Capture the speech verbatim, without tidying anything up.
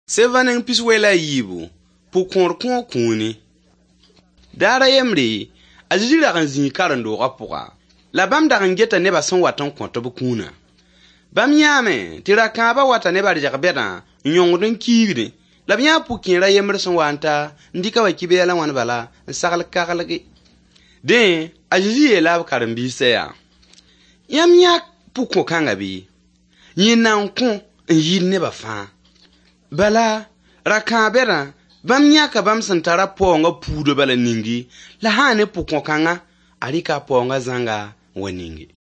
Sevaning piswela yibu, pukor kon kuni. Dara yemri, azili la ranzi karando rapura. La bam da rangeta neba son watan konto bukuna. Bam yame, tira kaba wata neba jakbeda, nyongdun kigri. La bia pukin ra yemri son wanta, ndika wa kibela wan bala, sakal kakalagi. Den, azili la karambi seya. Yam yak pukon kangabi. Yinan kon, yin neba fan. Bala, rakabera, bam nyaka bam santara ponga pudo bala ningi, la hane pukon kanga, alika ponga zanga waningi.